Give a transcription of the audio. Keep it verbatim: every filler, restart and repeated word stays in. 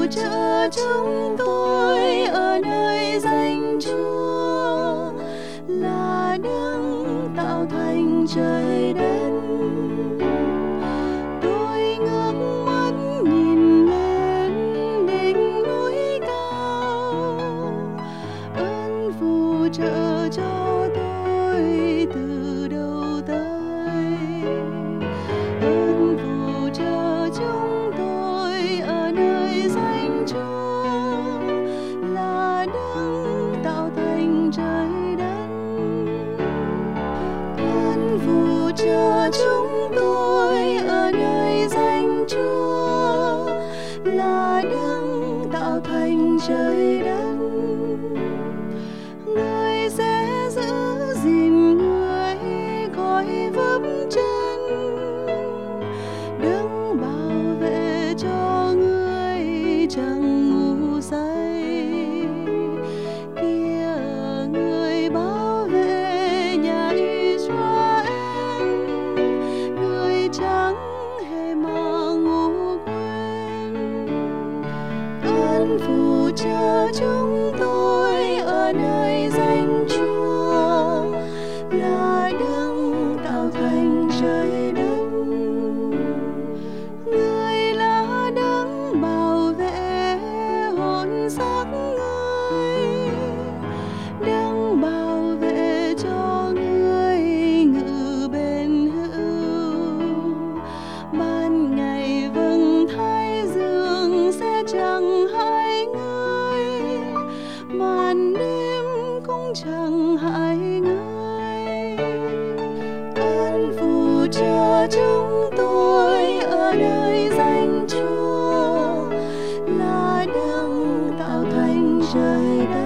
trợ chúng tôi ở nơi danh Chúa, là đấng tạo thành trời đất. Tôi ngước mắt nhìn lên đỉnh núi cao, ơn phù trợ cho tôi từ đầu tới. Ơn phù trợ chúng tôi ở nơi danh Chúa, là đấng tạo thành trời đất. Ơn phù trợ chúng tôi ở nơi danh Chúa, là đấng tạo thành trời đất. Người sẽ giữ gìn người khỏi vấp chân, đấng bảo vệ cho người chẳng ngủ say. Kia người bảo vệ nhà Israel, người chẳng hề mà ngủ quên. Ơn phù trợ chúng tôi ở nơi danh Chúa, là đấng tạo thành trời đất. Người là đấng bảo vệ hồn xác người, đấng bảo vệ cho người ngự bền hữu. Ban ngày vầng thái dương sẽ chẳng hại người, ban đêm cũng chẳng hại người. Ơn phù trợ chúng tôi ở nơi danh Chúa, là đấng tạo thành trời đất.